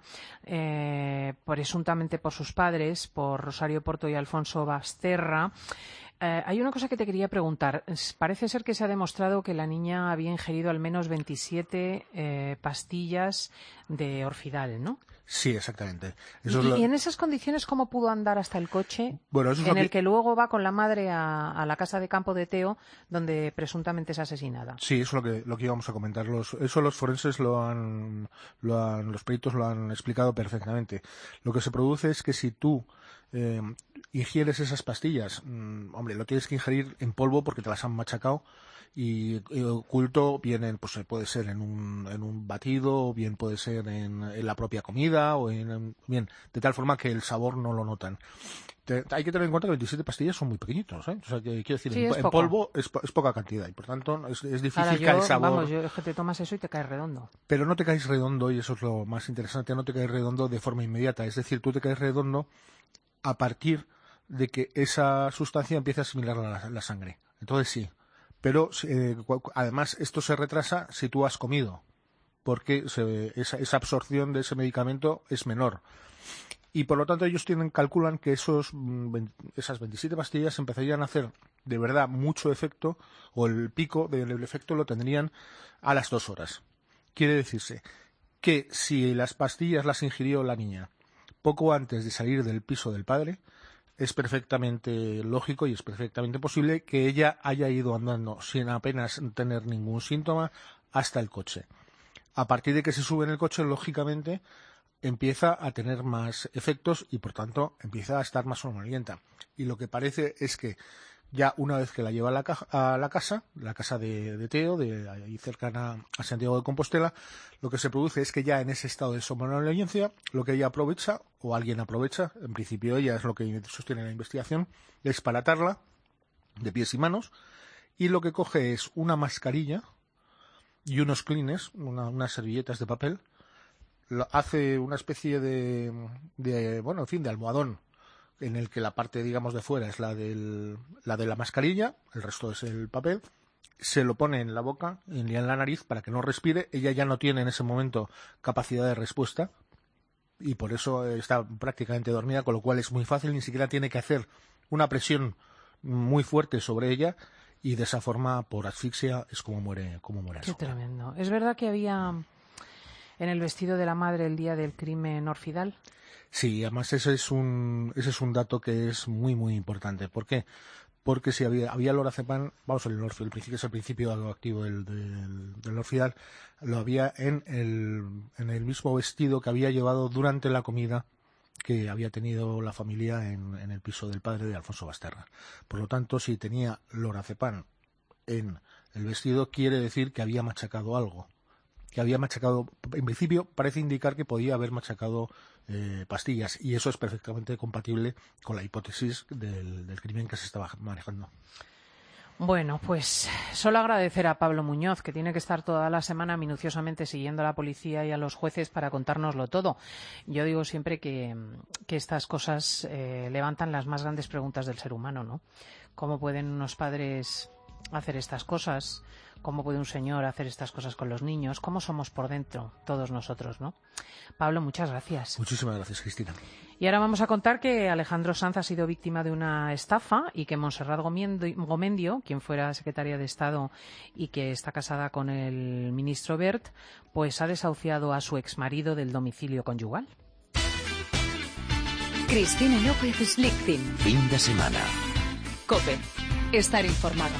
eh, presuntamente por sus padres, por Rosario Porto y Alfonso Basterra. Eh, hay una cosa que te quería preguntar. Parece ser que se ha demostrado que la niña había ingerido al menos veintisiete eh, pastillas de Orfidal, ¿no? Sí, exactamente. Eso y, es lo... y en esas condiciones, ¿cómo pudo andar hasta el coche bueno, eso es en lo el que... que luego va con la madre a, a la casa de campo de Teo, donde presuntamente es asesinada? Sí, eso es lo que, lo que íbamos a comentar. Los, eso los forenses lo han, lo han, los peritos lo han explicado perfectamente. Lo que se produce es que si tú eh, ingieres esas pastillas, mmm, hombre, lo tienes que ingerir en polvo porque te las han machacado, y, y oculto, bien en, pues puede ser en un, en un batido, o bien puede ser en, en la propia comida, o en, en, bien, de tal forma que el sabor no lo notan. Te, hay que tener en cuenta que veintisiete pastillas son muy pequeñitos, ¿eh? O sea, que quiero decir, sí, en, en polvo es, es poca cantidad, y por tanto es, es difícil Ahora, que yo, el sabor... Vamos, yo, es que te tomas eso y te caes redondo. Pero no te caes redondo, y eso es lo más interesante, no te caes redondo de forma inmediata. Es decir, tú te caes redondo a partir de que esa sustancia empieza a asimilar la, la sangre. Entonces sí. Pero eh, además esto se retrasa si tú has comido, porque se, esa, esa absorción de ese medicamento es menor. Y por lo tanto ellos tienen, calculan que esos, esas veintisiete pastillas empezarían a hacer de verdad mucho efecto, o el pico del efecto lo tendrían a las dos horas. Quiere decirse que si las pastillas las ingirió la niña poco antes de salir del piso del padre, es perfectamente lógico y es perfectamente posible que ella haya ido andando sin apenas tener ningún síntoma hasta el coche. A partir de que se sube en el coche, lógicamente, empieza a tener más efectos y, por tanto, empieza a estar más somnolienta. Y lo que parece es que ya una vez que la lleva a la, ca- a la casa, la casa de, de Teo, de ahí cercana a Santiago de Compostela, lo que se produce es que ya en ese estado de somnolencia, lo que ella aprovecha, o alguien aprovecha, en principio ella es lo que sostiene la investigación, es para atarla de pies y manos, y lo que coge es una mascarilla y unos clines, una, unas servilletas de papel, lo, hace una especie de, de, bueno, en fin, de almohadón, en el que la parte, digamos, de fuera es la del, la de la mascarilla, el resto es el papel, se lo pone en la boca y en la nariz para que no respire. Ella ya no tiene en ese momento capacidad de respuesta y por eso está prácticamente dormida, con lo cual es muy fácil, ni siquiera tiene que hacer una presión muy fuerte sobre ella, y de esa forma, por asfixia, es como muere, como muere. Qué tremendo. Es verdad que había... en el vestido de la madre el día del crimen Orfidal? Sí, además ese es un, ese es un dato que es muy, muy importante. ¿Por qué? Porque si había, había lorazepam, vamos, el, el principio es el principio activo del, del, del Orfidal, lo había en el, en el mismo vestido que había llevado durante la comida que había tenido la familia en, en el piso del padre de Alfonso Basterra. Por lo tanto, si tenía lorazepam en el vestido, quiere decir que había machacado algo. Que había machacado, en principio, parece indicar que podía haber machacado eh, pastillas, y eso es perfectamente compatible con la hipótesis del, del crimen que se estaba manejando. Bueno, pues solo agradecer a Pablo Muñoz, que tiene que estar toda la semana minuciosamente siguiendo a la policía y a los jueces para contárnoslo todo. Yo digo siempre que, que estas cosas eh, levantan las más grandes preguntas del ser humano, ¿no? ¿Cómo pueden unos padres hacer estas cosas? ¿Cómo puede un señor hacer estas cosas con los niños? ¿Cómo somos por dentro todos nosotros, no? Pablo, muchas gracias. Muchísimas gracias, Cristina. Y ahora vamos a contar que Alejandro Sanz ha sido víctima de una estafa y que Montserrat Gomendio, quien fuera secretaria de Estado y que está casada con el ministro Wert, pues ha desahuciado a su exmarido del domicilio conyugal. Cristina López Slichting. Fin de semana. COPE. Estar informado.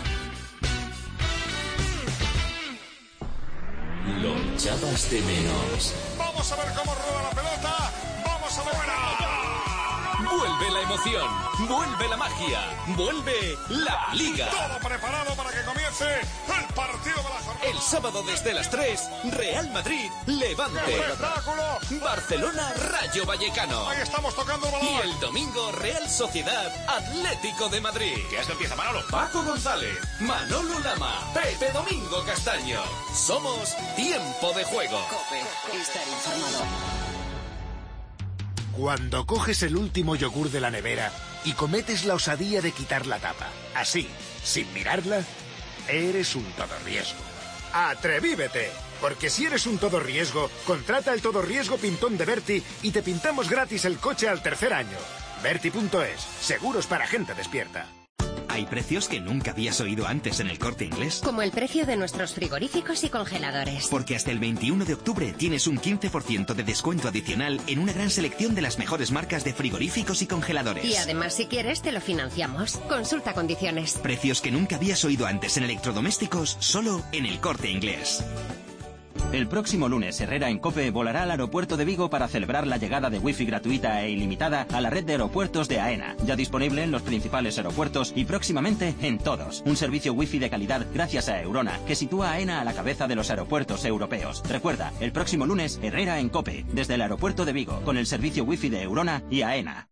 Lo echabas de menos. Vamos a ver cómo rueda la pelota. Vamos a ver. Vuelve la emoción, vuelve la magia, vuelve la Liga. Todo preparado para que comience el partido de la jornada. El sábado desde las tres, Real Madrid, Levante. ¡Qué espectáculo! Barcelona, Rayo Vallecano. Ahí estamos tocando el balón. Y el domingo, Real Sociedad, Atlético de Madrid. ¿Qué es que empieza Manolo? Paco González, Manolo Lama, Pepe Domingo Castaño. Somos Tiempo de Juego. COPE. Estar informado. Cuando coges el último yogur de la nevera y cometes la osadía de quitar la tapa, así, sin mirarla, eres un todorriesgo. ¡Atrevívete! Porque si eres un todorriesgo, contrata el todorriesgo pintón de Berti y te pintamos gratis el coche al tercer año. Berti punto es, seguros para gente despierta. Hay precios que nunca habías oído antes en El Corte Inglés. Como el precio de nuestros frigoríficos y congeladores. Porque hasta el veintiuno de octubre tienes un quince por ciento de descuento adicional en una gran selección de las mejores marcas de frigoríficos y congeladores. Y además, si quieres, te lo financiamos. Consulta condiciones. Precios que nunca habías oído antes en electrodomésticos, solo en El Corte Inglés. El próximo lunes, Herrera en COPE volará al aeropuerto de Vigo para celebrar la llegada de wifi gratuita e ilimitada a la red de aeropuertos de AENA, ya disponible en los principales aeropuertos y próximamente en todos. Un servicio wifi de calidad gracias a Eurona, que sitúa a AENA a la cabeza de los aeropuertos europeos. Recuerda, el próximo lunes, Herrera en COPE, desde el aeropuerto de Vigo, con el servicio wifi de Eurona y AENA.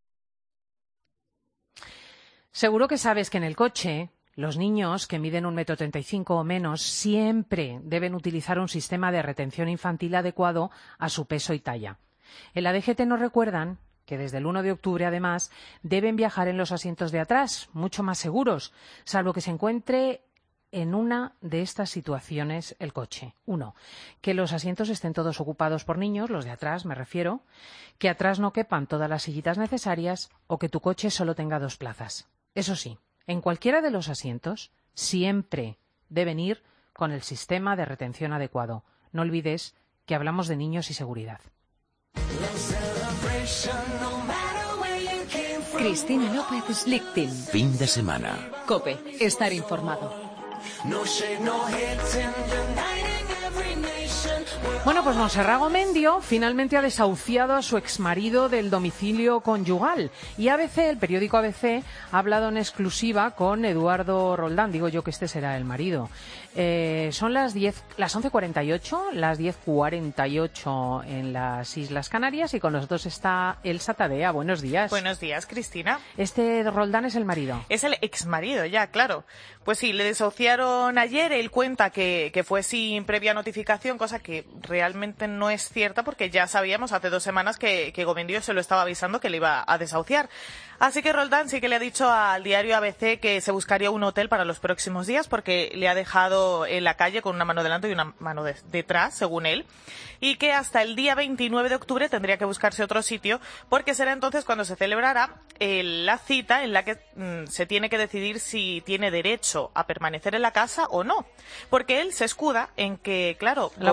Seguro que sabes que en el coche los niños que miden un metro treinta y cinco o menos siempre deben utilizar un sistema de retención infantil adecuado a su peso y talla. En la D G T nos recuerdan que desde el uno de octubre, además, deben viajar en los asientos de atrás, mucho más seguros, salvo que se encuentre en una de estas situaciones el coche. Uno, que los asientos estén todos ocupados por niños, los de atrás me refiero, que atrás no quepan todas las sillitas necesarias o que tu coche solo tenga dos plazas. Eso sí, en cualquiera de los asientos siempre deben ir con el sistema de retención adecuado. No olvides que hablamos de niños y seguridad. Cristina López Slichting. Fin de semana. COPE. Estar informado. Bueno, pues Montserrat Gomendio finalmente ha desahuciado a su exmarido del domicilio conyugal. Y A B C, el periódico A B C, ha hablado en exclusiva con Eduardo Roldán. Digo yo que este será el marido. Eh, son las diez, las once cuarenta y ocho, las diez cuarenta y ocho en las Islas Canarias, y con nosotros está Elsa Tadea. Buenos días. Buenos días, Cristina. Este Roldán es el marido. Es el exmarido, ya, claro. Pues sí, le desahuciaron ayer. Él cuenta que, que fue sin previa notificación, cosa que realmente no es cierta, porque ya sabíamos hace dos semanas que, que Gomendio se lo estaba avisando que le iba a desahuciar. Así que Roldán sí que le ha dicho al diario A B C que se buscaría un hotel para los próximos días, porque le ha dejado en la calle con una mano delante y una mano de, detrás, según él, y que hasta el día veintinueve de octubre tendría que buscarse otro sitio, porque será entonces cuando se celebrará eh, la cita en la que mm, se tiene que decidir si tiene derecho a permanecer en la casa o no, porque él se escuda en que, claro, la Gomendio... mujer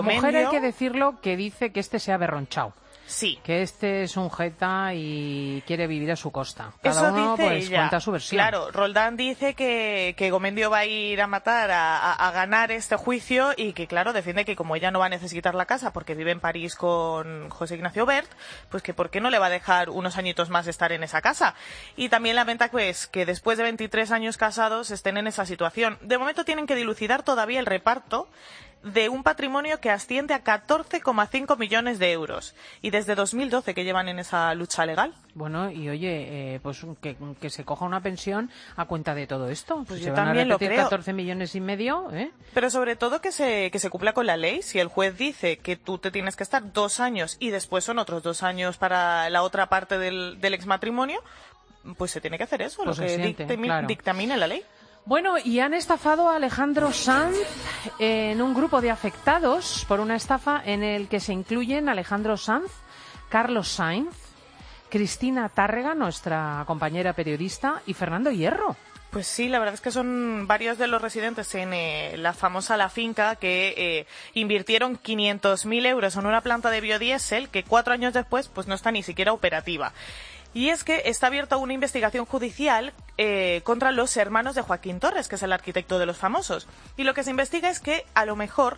hay que decirlo que dice que este se ha berronchado. Sí. Que este es un jeta y quiere vivir a su costa. Cada Eso uno dice pues ella. cuenta su versión. Claro, Roldán dice que, que Gomendio va a ir a matar, a, a, a ganar este juicio y que, claro, defiende que como ella no va a necesitar la casa porque vive en París con José Ignacio Bert, pues que por qué no le va a dejar unos añitos más estar en esa casa. Y también lamenta pues que después de veintitrés años casados estén en esa situación. De momento tienen que dilucidar todavía el reparto de un patrimonio que asciende a catorce coma cinco millones de euros. Y desde dos mil doce que llevan en esa lucha legal. Bueno, y oye, eh, pues que, que se coja una pensión a cuenta de todo esto. Pues si yo se van también a lo repetir creo. catorce millones y medio, ¿eh? Pero sobre todo que se, que se cumpla con la ley. Si el juez dice que tú te tienes que estar dos años y después son otros dos años para la otra parte del, del exmatrimonio, pues se tiene que hacer eso, Pues lo que se siente, dictami- claro. dictamine la ley. Bueno, y han estafado a Alejandro Sanz en un grupo de afectados por una estafa en el que se incluyen Alejandro Sanz, Carlos Sainz, Cristina Tárrega, nuestra compañera periodista, y Fernando Hierro. Pues sí, la verdad es que son varios de los residentes en eh, la famosa La Finca que eh, invirtieron quinientos mil euros en una planta de biodiesel que cuatro años después pues no está ni siquiera operativa. Y es que está abierta una investigación judicial eh, contra los hermanos de Joaquín Torres, que es el arquitecto de los famosos. Y lo que se investiga es que a lo mejor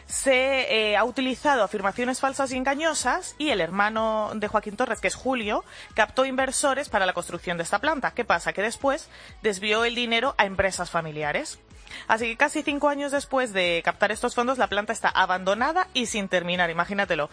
se eh, ha utilizado afirmaciones falsas y engañosas y el hermano de Joaquín Torres, que es Julio, captó inversores para la construcción de esta planta. ¿Qué pasa? Que después desvió el dinero a empresas familiares. Así que casi cinco años después de captar estos fondos, la planta está abandonada y sin terminar, imagínatelo.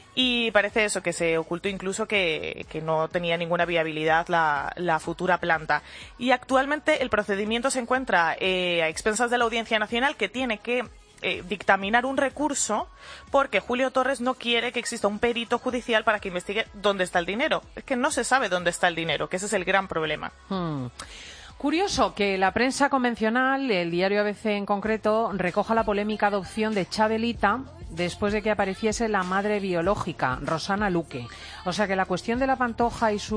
Y parece eso, que se ocultó incluso que, que no tenía ninguna viabilidad la, la futura planta. Y actualmente el procedimiento se encuentra eh, a expensas de la Audiencia Nacional, que tiene que eh, dictaminar un recurso porque Julio Torres no quiere que exista un perito judicial para que investigue dónde está el dinero. Es que no se sabe dónde está el dinero, que ese es el gran problema. Hmm. Curioso que la prensa convencional, el diario A B C en concreto, recoja la polémica adopción de Chabelita después de que apareciese la madre biológica, Rosana Luque. O sea que la cuestión de la Pantoja y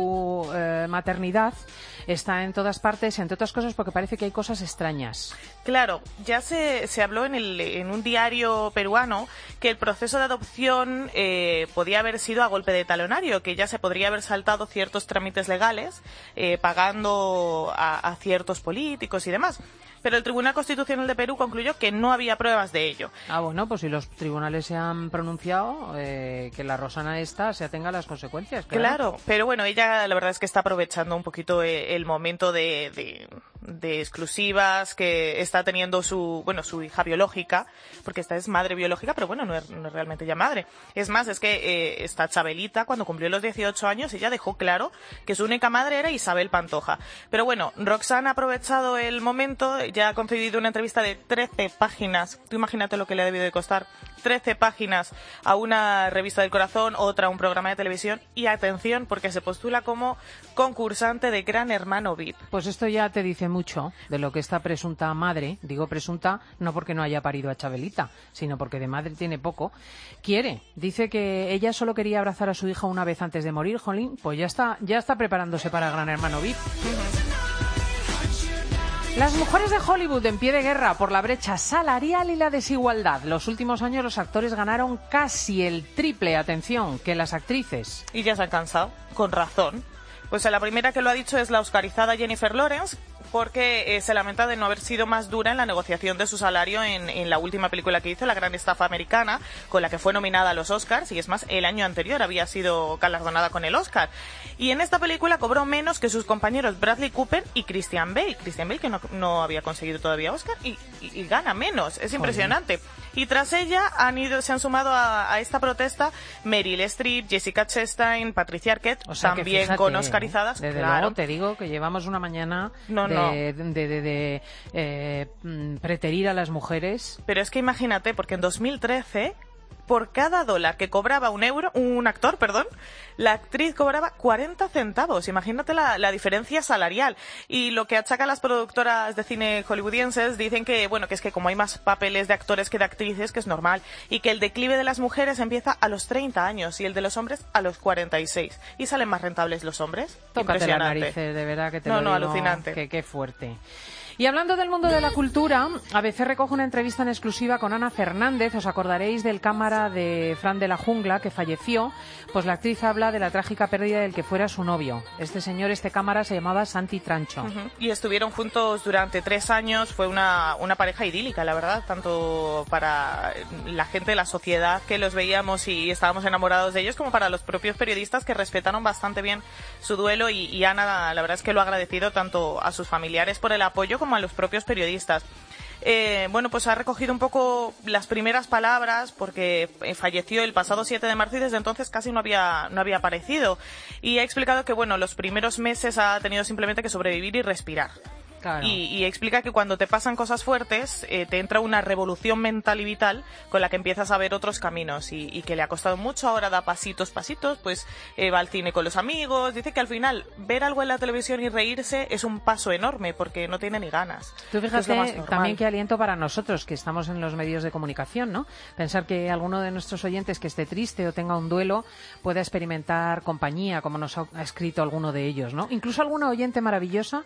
su eh, maternidad está en todas partes, entre otras cosas porque parece que hay cosas extrañas. Claro, ya se, se habló en, el, en un diario peruano que el proceso de adopción eh, podía haber sido a golpe de talonario, que ya se podría haber saltado ciertos trámites legales eh, pagando a, a ciertos políticos y demás. Pero el Tribunal Constitucional de Perú concluyó que no había pruebas de ello. Ah, bueno, pues si los tribunales se han pronunciado, eh, que la Rosana esta se atenga a las consecuencias. Claro. Claro, pero bueno, ella la verdad es que está aprovechando un poquito eh, el momento de, de, de exclusivas que está teniendo su, bueno, su hija biológica, porque esta es madre biológica, pero bueno, no es, no es realmente ya madre. Es más, es que eh, esta Chabelita, cuando cumplió los dieciocho años, ella dejó claro que su única madre era Isabel Pantoja. Pero bueno, Roxana ha aprovechado el momento, ya ha concedido una entrevista de trece páginas. Tú imagínate lo que le ha debido de costar. trece páginas a una revista del Corazón, otra a un programa de televisión. Y atención, porque se postula como concursante de Gran Hermano V I P. Pues esto ya te dice mucho de lo que esta presunta madre, digo presunta no porque no haya parido a Chabelita, sino porque de madre tiene poco, quiere. Dice que ella solo quería abrazar a su hija una vez antes de morir, jolín, pues ya está, ya está preparándose para Gran Hermano V I P. Las mujeres de Hollywood en pie de guerra por la brecha salarial y la desigualdad. Los últimos años los actores ganaron casi el triple, atención, que las actrices. Y ya se han cansado, con razón. Pues la primera que lo ha dicho es la oscarizada Jennifer Lawrence, porque eh, se lamenta de no haber sido más dura en la negociación de su salario en, en la última película que hizo, La Gran Estafa Americana, con la que fue nominada a los Oscars, y es más, el año anterior había sido galardonada con el Oscar. Y en esta película cobró menos que sus compañeros Bradley Cooper y Christian Bale. Christian Bale, que no, no había conseguido todavía Oscar, y, y, y gana menos. Es impresionante. Y tras ella han ido, se han sumado a, a esta protesta Meryl Streep, Jessica Chastain, Patricia Arquette, O sea, también fíjate, con oscarizadas. Desde claro. luego te digo que llevamos una mañana No, de, no. de, de, de, de, eh, mm, preterir a las mujeres. Pero es que imagínate, porque en dos mil trece, por cada dólar que cobraba un euro, un actor, perdón, la actriz cobraba cuarenta centavos. Imagínate la, la diferencia salarial. Y lo que achacan las productoras de cine hollywoodienses, dicen que, bueno, que es que como hay más papeles de actores que de actrices, que es normal, y que el declive de las mujeres empieza a los treinta años y el de los hombres a los cuarenta y seis. ¿Y salen más rentables los hombres? Tócate las Impresionante. narices, de verdad que te No, lo no, digo, alucinante. que qué fuerte. Y hablando del mundo de la cultura, A B C recoge una entrevista en exclusiva con Ana Fernández. Os acordaréis del cámara de Fran de la Jungla, que falleció. Pues la actriz habla de la trágica pérdida del que fuera su novio. Este señor, este cámara, se llamaba Santi Trancho. Uh-huh. Y estuvieron juntos durante tres años. Fue una, una pareja idílica, la verdad, tanto para la gente de la sociedad que los veíamos y estábamos enamorados de ellos, como para los propios periodistas, que respetaron bastante bien su duelo. Y, y Ana, la verdad es que lo ha agradecido tanto a sus familiares por el apoyo como a los propios periodistas. Eh, bueno, pues ha recogido un poco las primeras palabras, porque falleció el pasado siete de marzo y desde entonces casi no había, no había aparecido. Y ha explicado que, bueno, los primeros meses ha tenido simplemente que sobrevivir y respirar. Claro. Y, y explica que cuando te pasan cosas fuertes, eh, te entra una revolución mental y vital con la que empiezas a ver otros caminos y, y que le ha costado mucho. Ahora da pasitos, pasitos, pues eh, va al cine con los amigos. Dice que al final ver algo en la televisión y reírse es un paso enorme porque no tiene ni ganas. Tú fíjate también qué aliento para nosotros que estamos en los medios de comunicación, ¿no? Pensar que alguno de nuestros oyentes que esté triste o tenga un duelo pueda experimentar compañía, como nos ha escrito alguno de ellos, ¿no? Incluso alguna oyente maravillosa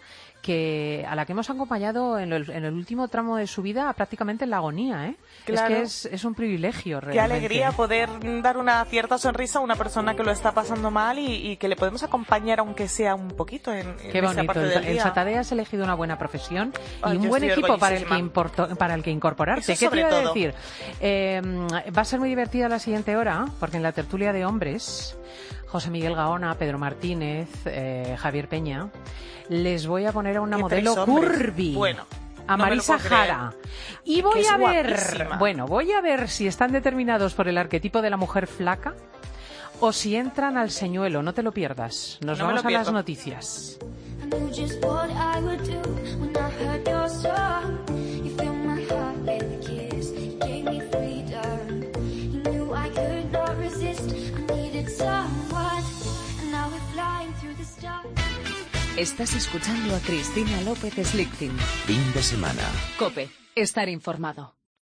que a la que hemos acompañado en el, en el último tramo de su vida prácticamente en la agonía, ¿eh? Claro. Es que es, es un privilegio realmente. Qué alegría poder dar una cierta sonrisa a una persona que lo está pasando mal y, y que le podemos acompañar aunque sea un poquito en, en Qué esa bonito. parte del En día. Satadea has elegido una buena profesión Ay, y un yo buen estoy equipo para el que orgullosísima. importo, para el que incorporarte. Eso ¿Qué te sobre iba a todo. decir? Eh, va a ser muy divertida la siguiente hora porque en la tertulia de hombres, José Miguel Gaona, Pedro Martínez, eh, Javier Peña, les voy a poner a una Qué modelo tres hombres. curvy. Bueno, a no me lo Marisa puedo creer. Jara. Y Que voy es a ver, guapísima. bueno, voy a ver si están determinados por el arquetipo de la mujer flaca o si entran al señuelo. No te lo pierdas. Nos No me vamos lo a las pierdo. noticias. knew just what I would do when I heard your song. You filled my heart with a kiss, you gave me freedom. You knew I could not resist, I needed someone, and now we're flying through the stars. Estás escuchando a Cristina López Slichting. Fin de semana. COPE. Estar informado.